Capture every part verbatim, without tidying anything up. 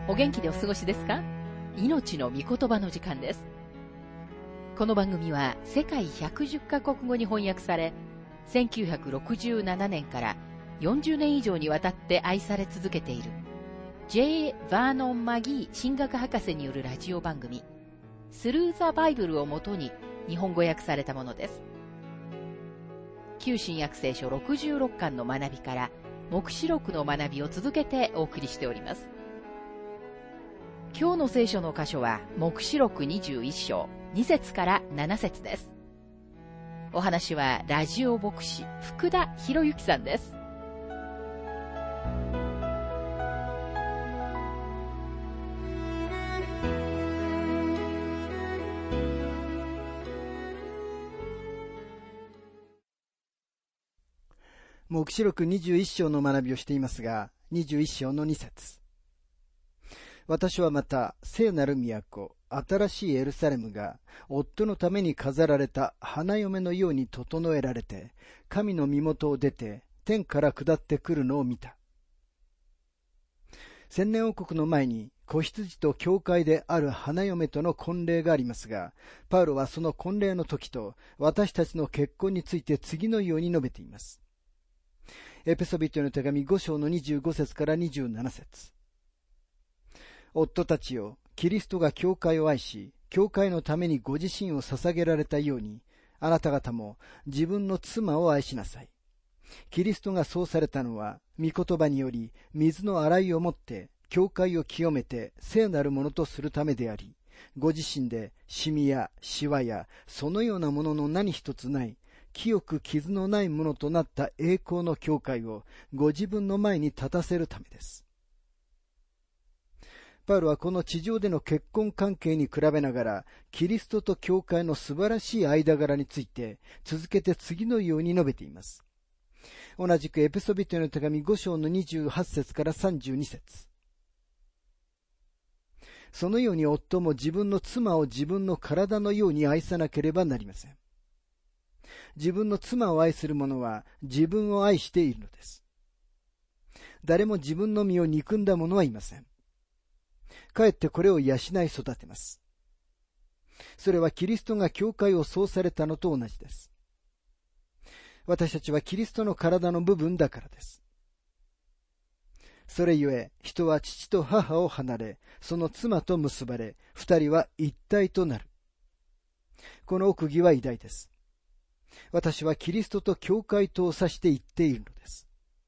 お元気でお過ごしですか？命の御言葉の時間です。この番組は世界ひゃくじゅっカ国語に翻訳され、せんきゅうひゃくろくじゅうななねんからよんじゅうねん以上にわたって愛され続けている ジェイ バーノン・マギー神学博士によるラジオ番組スルー・ザ・バイブルをもとに日本語訳されたものです。旧新約聖書ろくじゅうろっかんの学びから黙示録の学びを続けてお送りしております。今日の聖書の箇所は黙示録にじゅういっ章に節からなな節です。お話はラジオ牧師福田博之さんです。 黙示録にじゅういっ章の学びをしていますが、にじゅういっ章のに節。私はまた聖なる都、新しいエルサレムが夫のために飾られた花嫁のように整えられて、神の身元を出て天から下ってくるのを見た。千年王国の前に子羊と教会である花嫁との婚礼がありますが、パウロはその婚礼の時と私たちの結婚について次のように述べています。エペソビトへの手紙ご章のにじゅうご節からにじゅうなな節。夫たちよ、キリストが教会を愛し、教会のためにご自身を捧げられたように、あなた方も自分の妻を愛しなさい。キリストがそうされたのは、御言葉により水の洗いをもって、教会を清めて聖なるものとするためであり、ご自身でシミやシワやそのようなものの何一つない、清く傷のないものとなった栄光の教会をご自分の前に立たせるためです。パウロはこの地上での結婚関係に比べながら、キリストと教会の素晴らしい間柄について、続けて次のように述べています。同じくエペソビトへの手紙ご章のにじゅうはち節からさんじゅうに節。そのように夫も自分の妻を自分の体のように愛さなければなりません。自分の妻を愛する者は自分を愛しているのです。誰も自分の身を憎んだ者はいません。かえってこれを養い育てます。それはキリストが教会をそうされたのと同じです。私たちはキリストの体の部分だからです。それゆえ、人は父と母を離れ、その妻と結ばれ、二人は一体となる。この奥義は偉大です。私はキリストと教会とを指して言っているのです。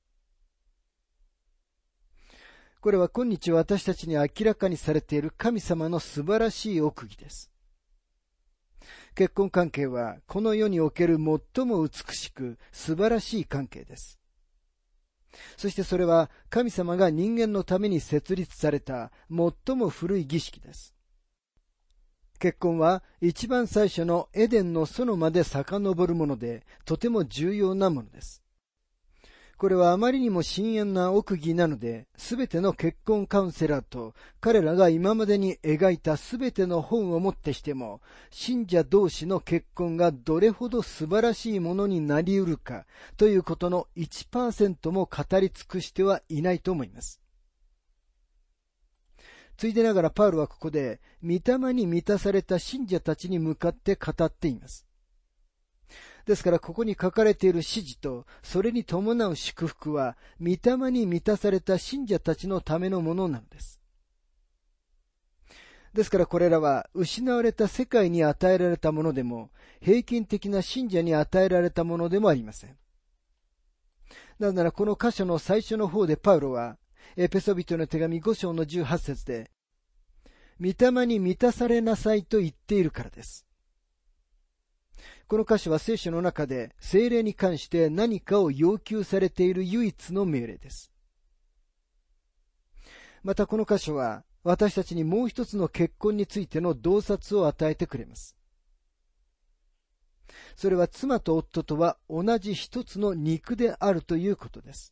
これは今日私たちに明らかにされている神様の素晴らしい奥義です。結婚関係はこの世における最も美しく素晴らしい関係です。そしてそれは神様が人間のために設立された最も古い儀式です。結婚は一番最初のエデンの園まで遡るもので、とても重要なものです。これはあまりにも深遠な奥義なので、すべての結婚カウンセラーと彼らが今までに描いたすべての本をもってしても、信者同士の結婚がどれほど素晴らしいものになり得るかということの いちパーセント も語り尽くしてはいないと思います。ついでながらパウロはここで、御霊に満たされた信者たちに向かって語っています。ですからここに書かれている指示とそれに伴う祝福は御霊に満たされた信者たちのためのものなのです。ですからこれらは失われた世界に与えられたものでも平均的な信者に与えられたものでもありません。なぜならこの箇所の最初の方でパウロはエペソビトの手紙ご章のじゅうはち節で御霊に満たされなさいと言っているからです。この箇所は聖書の中で聖霊に関して何かを要求されている唯一の命令です。またこの箇所は私たちにもう一つの結婚についての洞察を与えてくれます。それは妻と夫とは同じ一つの肉であるということです。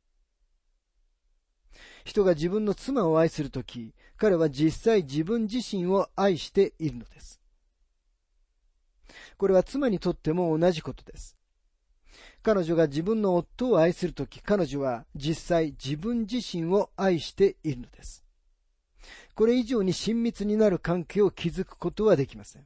人が自分の妻を愛するとき、彼は実際自分自身を愛しているのです。これは妻にとっても同じことです。彼女が自分の夫を愛するとき、彼女は実際自分自身を愛しているのです。 これ以上に親密になる関係を築くことはできません。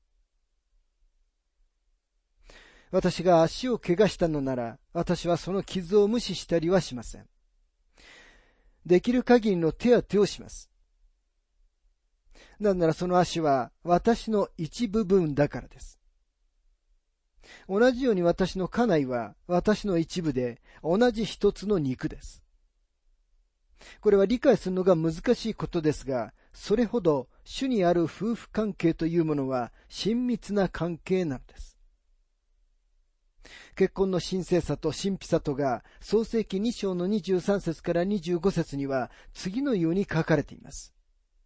私が足を怪我したのなら、私はその傷を無視したりはしません。できる限りの手当てをします。なんならその足は私の一部分だからです。同じように私の家内は私の一部で同じ一つの肉です。これは理解するのが難しいことですが、それほど主にある夫婦関係というものは親密な関係なのです。結婚の神聖さと神秘さとが創世記に章のにじゅうさん節からにじゅうご節には次のように書かれています。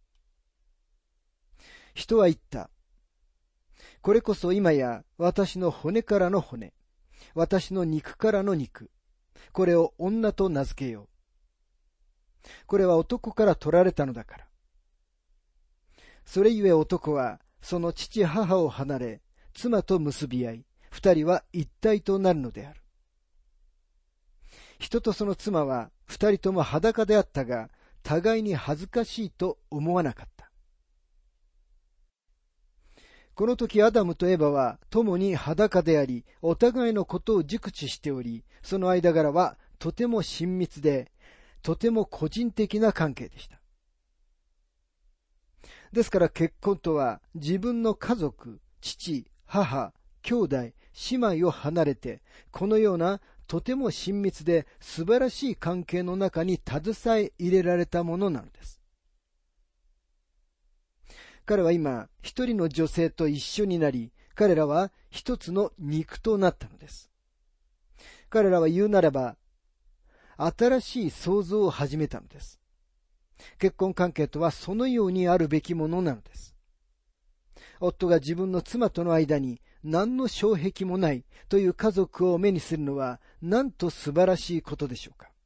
人は言った。これこそ今や私の骨からの骨、私の肉からの肉。これを女と名付けよう。これは男から取られたのだから。それゆえ男はその父母を離れ、妻と結び合い、二人は一体となるのである。人とその妻は二人とも裸であったが、互いに恥ずかしいと思わなかった。この時アダムとエバは共に裸であり、お互いのことを熟知しており、その間柄はとても親密で、とても個人的な関係でした。ですから結婚とは自分の家族、父、母、兄弟、姉妹を離れて、このようなとても親密で素晴らしい関係の中に携え入れられたものなのです。彼は今、一人の女性と一緒になり、彼らは一つの肉となったのです。彼らは言うならば、新しい創造を始めたのです。結婚関係とはそのようにあるべきものなのです。夫が自分の妻との間に何の障壁もないという家族を目にするのは、なんと素晴らしいことでしょうか。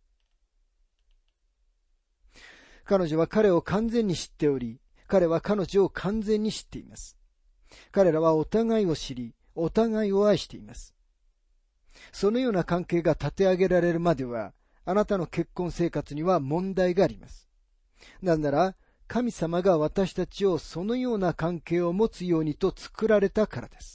彼女は彼を完全に知っており、彼は彼女を完全に知っています。彼らはお互いを知り、お互いを愛しています。そのような関係が立て上げられるまでは、あなたの結婚生活には問題があります。なんなら、神様が私たちをそのような関係を持つようにと作られたからです。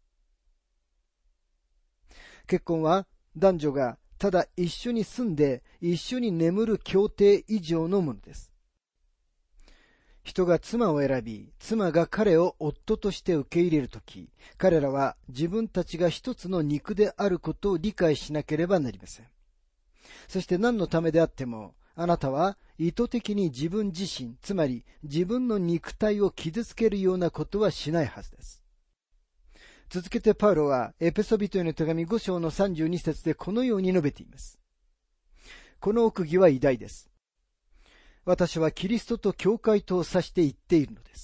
結婚は男女がただ一緒に住んで一緒に眠る協定以上のものです。人が妻を選び、妻が彼を夫として受け入れるとき、彼らは自分たちが一つの肉であることを理解しなければなりません。そして何のためであっても、あなたは意図的に自分自身、つまり自分の肉体を傷つけるようなことはしないはずです。続けてパウロはエペソビトへの手紙ご章のさんじゅうに節でこのように述べています。この奥義は偉大です。私はキリストと教会とを指して言っているのです。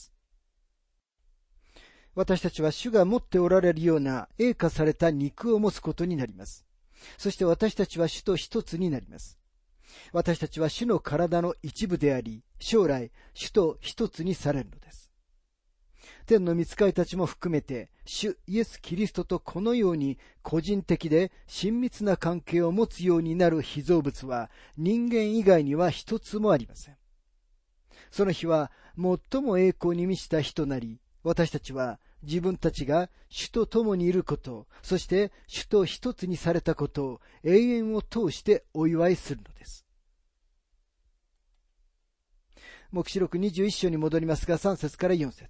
私たちは主が持っておられるような栄化された肉を持つことになります。そして私たちは主と一つになります。私たちは主の体の一部であり、将来主と一つにされるのです。天の御使いたちも含めて、主イエス・キリストとこのように個人的で親密な関係を持つようになる被造物は人間以外には一つもありません。その日は最も栄光に満ちた日となり、私たちは自分たちが主と共にいること、そして主と一つにされたことを永遠を通してお祝いするのです。黙示録にじゅういっ章に戻りますが、さん節からよん節。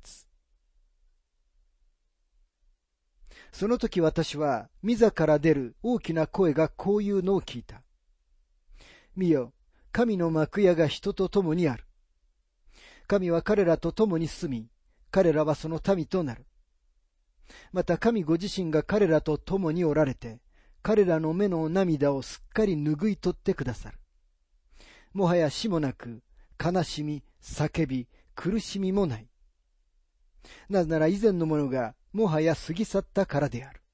その時私は、御座から出る大きな声がこういうのを聞いた。見よ、神の幕屋が人と共にある。神は彼らと共に住み、彼らはその民となる。また神ご自身が彼らと共におられて、彼らの目の涙をすっかり拭い取ってくださる。もはや死もなく、悲しみ、叫び、苦しみもない。なぜなら以前のものがもはや過ぎ去ったからである。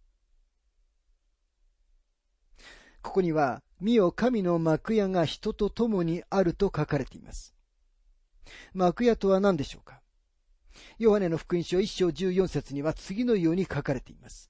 ここには、見よ神の幕屋が人と共にあると書かれています。幕屋とは何でしょうか。ヨハネの福音書いっ章じゅうよん節には次のように書かれています。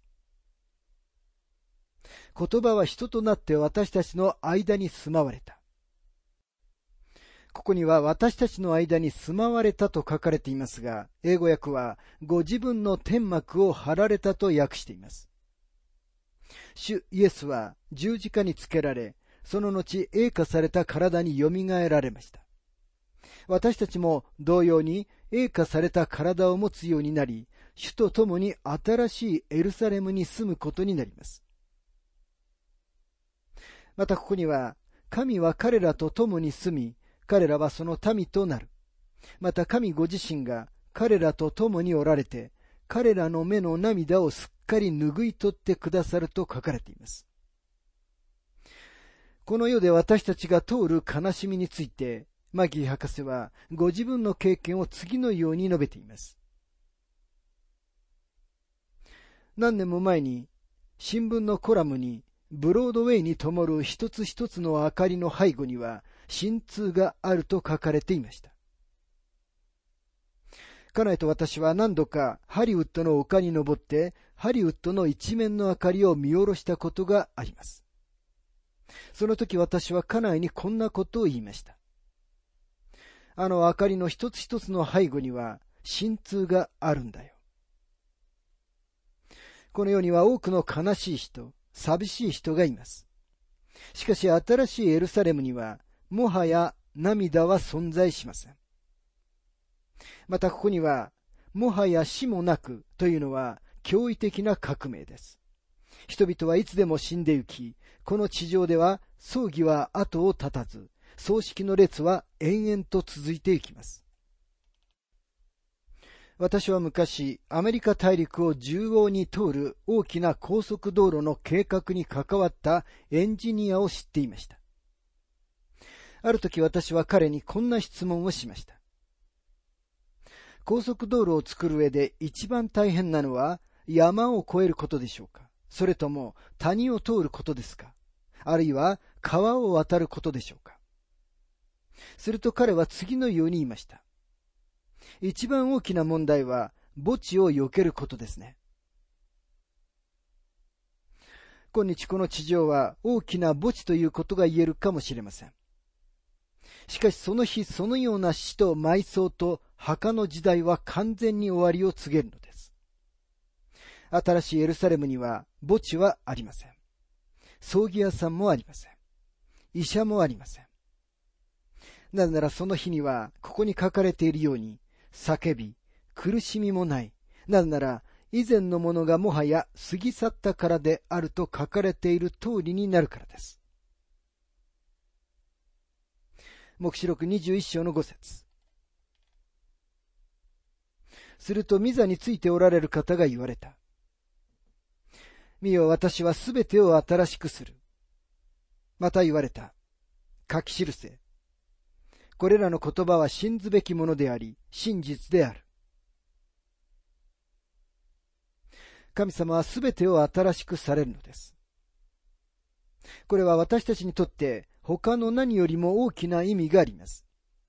言葉は人となって私たちの間に住まわれた。 ここには私たちの間に住まわれたと書かれていますが、英語訳はご自分の天幕を張られたと訳しています。主イエスは十字架につけられ、その後栄化された体によみがえられました。私たちも同様に栄化された体を持つようになり、主と共に新しいエルサレムに住むことになります。またここには、神は彼らと共に住み、彼らはその民となる。また神ご自身が彼らと共におられて、彼らの目の涙をすっかり拭い取ってくださると書かれています。この世で私たちが通る悲しみについて、マギー博士はご自分の経験を次のように述べています。何年も前に新聞のコラムに、ブロードウェイに灯る一つ一つの明かりの背後には心痛があると書かれていました。家内と私は何度かハリウッドの丘に登ってハリウッドの一面の明かりを見下ろしたことがあります。その時私は家内にこんなことを言いました。あの明かりの一つ一つの背後には心痛があるんだよ。この世には多くの悲しい人、寂しい人がいます。しかし新しいエルサレムにはもはや涙は存在しません。またここにはもはや死もなくというのは驚異的な革命です。人々はいつでも死んでゆき、この地上では葬儀は後を絶たず、葬式の列は延々と続いていきます。私は昔、アメリカ大陸を縦横に通る大きな高速道路の計画に関わったエンジニアを知っていました。ある時私は彼にこんな質問をしました。高速道路を作る上で一番大変なのは山を越えることでしょうか？それとも谷を通ることですか？あるいは川を渡ることでしょうか？すると彼は次のように言いました。一番大きな問題は墓地を避けることですね。今日この地上は大きな墓地ということが言えるかもしれません。しかしその日そのような死と埋葬と墓の時代は完全に終わりを告げるのです。新しいエルサレムには墓地はありません。葬儀屋さんもありません。医者もありません。なぜならその日にはここに書かれているように叫び、苦しみもない。なぜなら以前のものがもはや過ぎ去ったからであると書かれている通りになるからです。黙示録にじゅういっ章のご節。すると御座についておられる方が言われた。見よ、私はすべてを新しくする。また言われた。書き記せ。これらの言葉は信ずべきものであり、真実である。神様はすべてを新しくされるのです。これは私たちにとって他の何よりも大きな意味があります。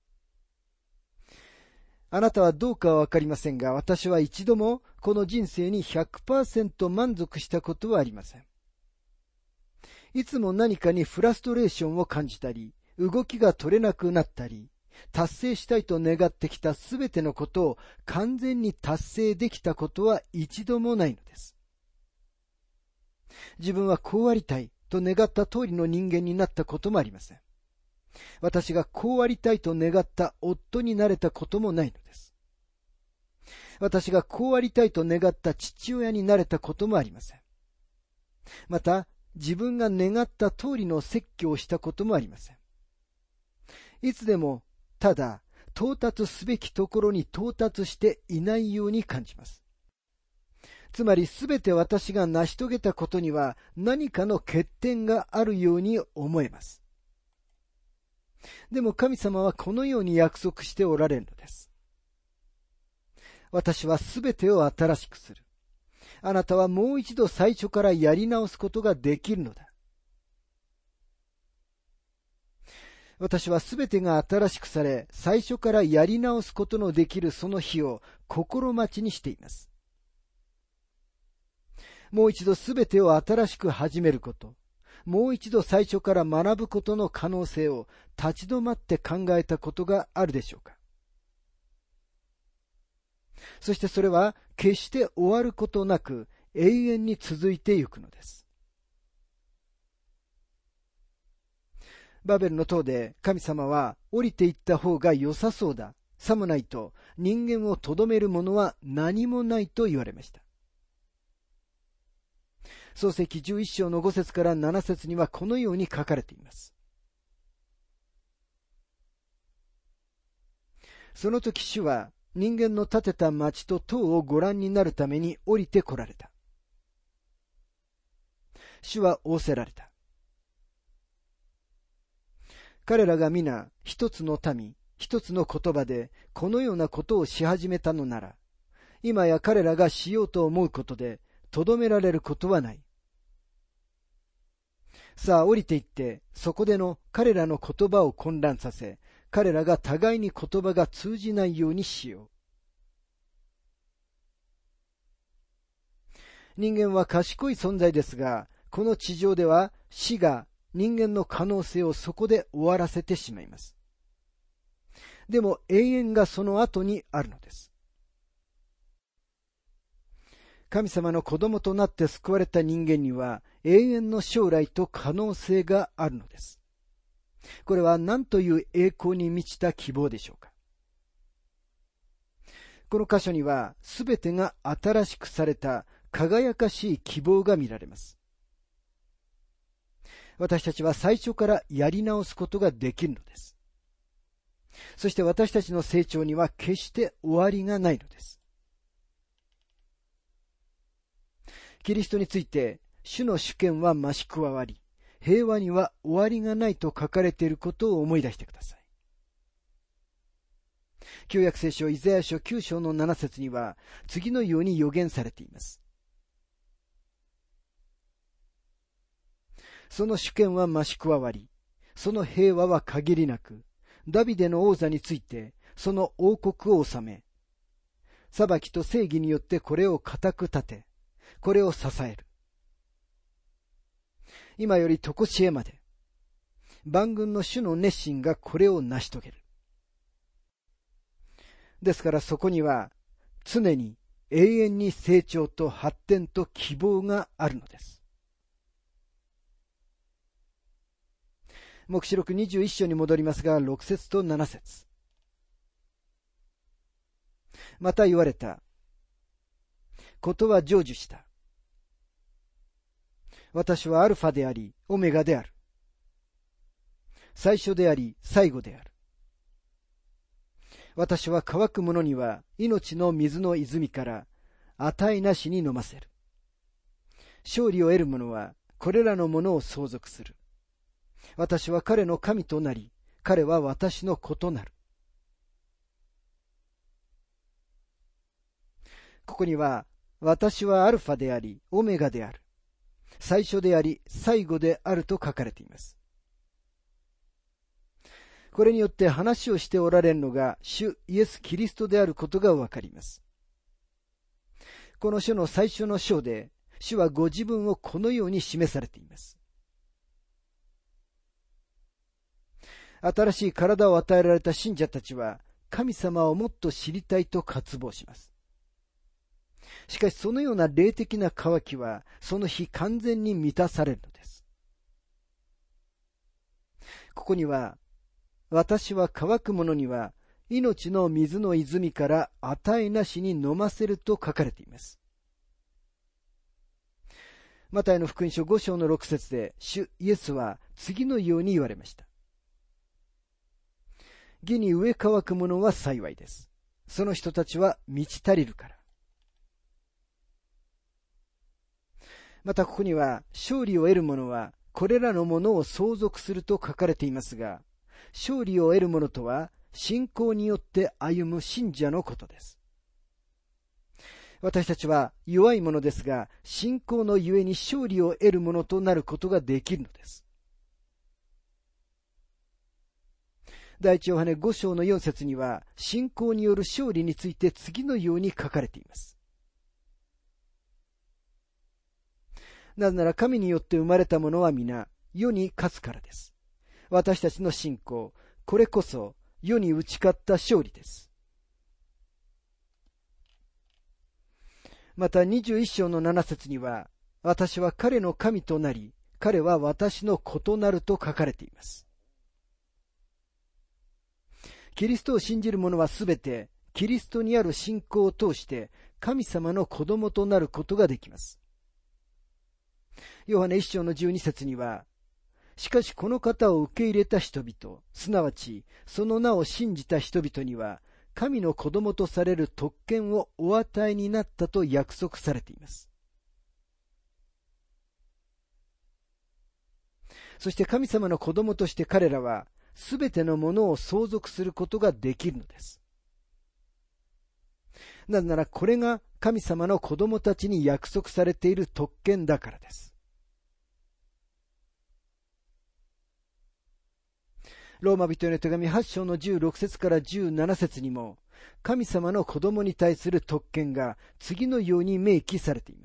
あなたはどうかはわかりませんが、私は一度もこの人生に ひゃくパーセント 満足したことはありません。いつも何かにフラストレーションを感じたり、動きが取れなくなったり、達成したいと願ってきたすべてのことを完全に達成できたことは一度もないのです。自分はこうありたいと願った通りの人間になったこともありません。私がこうありたいと願った夫になれたこともないのです。私がこうありたいと願った父親になれたこともありません。また、自分が願った通りの説教をしたこともありません。いつでも、ただ、到達すべきところに到達していないように感じます。つまり、すべて私が成し遂げたことには何かの欠点があるように思えます。でも神様はこのように約束しておられるのです。私はすべてを新しくする。あなたはもう一度最初からやり直すことができるのだ。私はすべてが新しくされ、最初からやり直すことのできるその日を心待ちにしています。もう一度すべてを新しく始めること、 もう一度最初から学ぶことの可能性を立ち止まって考えたことがあるでしょうか。そしてそれは決して終わることなく永遠に続いていくのです。バベルの塔で神様は降りていった方が良さそうだ、さもないと人間をとどめるものは何もないと言われました。創世記じゅういっ章のご節からなな節にはこのように書かれています。その時主は人間の建てた町と塔をご覧になるために降りて来られた。主は仰せられた。彼らが皆一つの民、一つの言葉でこのようなことをし始めたのなら、今や彼らがしようと思うことでとどめられることはない。さあ降りていってそこでの彼らの言葉を混乱させ、彼らが互いに言葉が通じないようにしよう。人間は賢い存在ですが、この地上では死が人間の可能性をそこで終わらせてしまいます。でも永遠がその後にあるのです。神様の子供となって救われた人間には永遠の将来と可能性があるのです。これは何という栄光に満ちた希望でしょうか。この箇所にはすべてが新しくされた輝かしい希望が見られます。私たちは最初からやり直すことができるのです。そして私たちの成長には決して終わりがないのです。キリストについて、主の主権は増し加わり、平和には終わりがないと書かれていることを思い出してください。旧約聖書イザヤ書きゅう章のなな節には、次のように予言されています。その主権は増し加わり、その平和は限りなく、ダビデの王座について、その王国を治め、裁きと正義によってこれを固く立て、これを支える。今より常しえまで、万軍の主の熱心がこれを成し遂げる。ですからそこには、常に永遠に成長と発展と希望があるのです。黙示録にじゅういっ章に戻りますが、ろく節となな節。また言われた。ことは成就した。私はアルファであり、オメガである。最初であり、最後である。私は乾く者には命の水の泉から値なしに飲ませる。勝利を得る者はこれらのものを相続する。私は彼の神となり、彼は私の子となる。ここには、私はアルファであり、オメガである。最初であり、最後であると書かれています。これによって話をしておられるのが、主イエス・キリストであることがわかります。この書の最初の章で、主はご自分をこのように示されています。新しい体を与えられた信者たちは、神様をもっと知りたいと渇望します。しかしそのような霊的な渇きは、その日完全に満たされるのです。ここには、私は乾く者には、命の水の泉から値なしに飲ませると書かれています。マタイの福音書ご章のろく節で、主イエスは次のように言われました。義に飢え乾く者は幸いです。その人たちは満ち足りるから。またここには、勝利を得る者はこれらのものを相続すると書かれていますが、勝利を得る者とは信仰によって歩む信者のことです。私たちは弱いものですが、信仰のゆえに勝利を得るものとなることができるのです。第一ヨハネご章のよん節には、信仰による勝利について次のように書かれています。なぜなら神によって生まれたものは皆、 世に勝つからです。私たちの信仰、これこそ世に打ち勝った勝利です。またにじゅういっ章のなな節には、私は彼の神となり、彼は私の子となると書かれています。キリストを信じる者はすべて、キリストにある信仰を通して神様の子供となることができます。ヨハネ一章のじゅうに節には、しかしこの方を受け入れた人々、すなわちその名を信じた人々には、神の子供とされる特権をお与えになったと約束されています。そして神様の子供として彼らは、すべてのものを相続することができるのです。なぜならこれが神様の子供たちに約束されている特権だからです。ローマ人への手紙はち章のじゅうろく節からじゅうなな節にも、神様の子供に対する特権が次のように明記されています。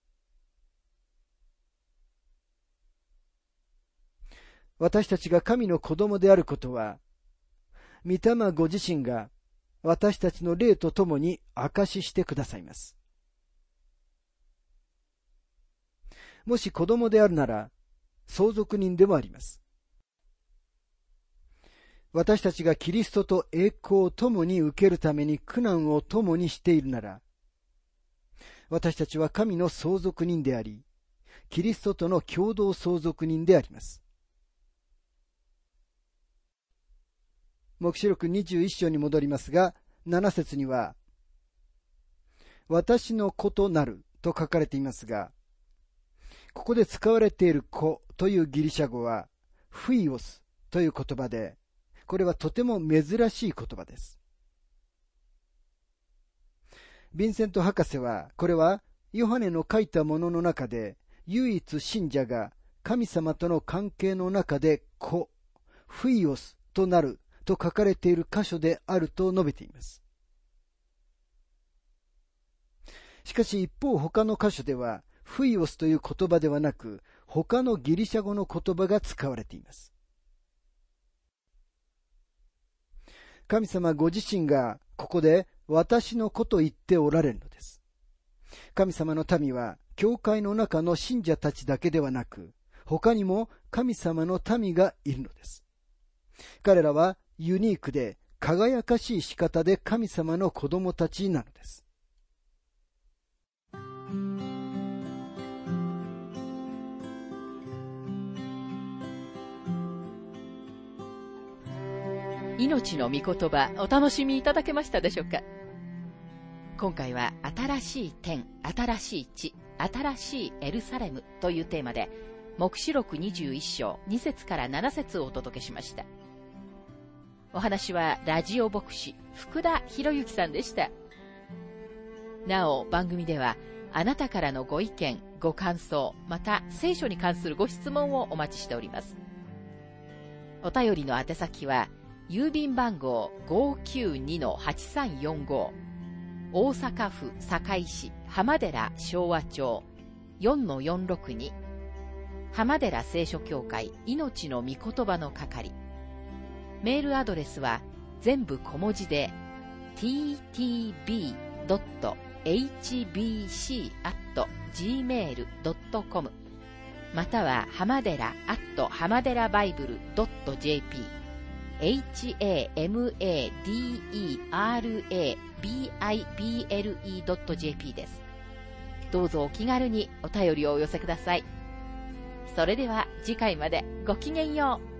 私たちが神の子供であることは、御霊ご自身が私たちの霊とともに証ししてくださいます。もし子供であるなら、相続人でもあります。私たちがキリストと栄光を共に受けるために苦難を共にしているなら、私たちは神の相続人であり、キリストとの共同相続人であります。黙示録にじゅういっ章に戻りますが、なな節には、私の子となると書かれていますが、ここで使われている子というギリシャ語は、フイオスという言葉で、これはとても珍しい言葉です。ヴィンセント博士は、これはヨハネの書いたものの中で、唯一信者が神様との関係の中で子、フイオスとなると書かれている箇所であると述べています。しかし一方他の箇所では、フイオスという言葉ではなく、他のギリシャ語の言葉が使われています。神様ご自身がここで私の子と言っておられるのです。神様の民は教会の中の信者たちだけではなく、他にも神様の民がいるのです。彼らはユニークで輝かしい仕方で神様の子供たちなのです。 命の御言葉、お楽しみいただけましたでしょうか。今回は新しい天、新しい地、新しいエルサレムというテーマで、黙示録にじゅういっ章に節からなな節をお届けしました。お話はラジオ牧師福田博之さんでした。なお番組ではあなたからのご意見、ご感想、また聖書に関するご質問をお待ちしております。お便りの宛先は郵便番号 ごーきゅうにのはちさんよんご 大阪府堺市浜寺昭和町 よんのよんろくに 浜寺聖書協会命の御言葉の係。メールアドレスは全部小文字で ティーティービードットエイチビーシーアットジーメールドットコム または浜寺アット浜寺バイブルドットジェーピー エイチエーエムエーディーイーアールエービーアイビーエルイードットジェーピー です。どうぞお気軽にお便りをお寄せください。それでは次回までごきげんよう。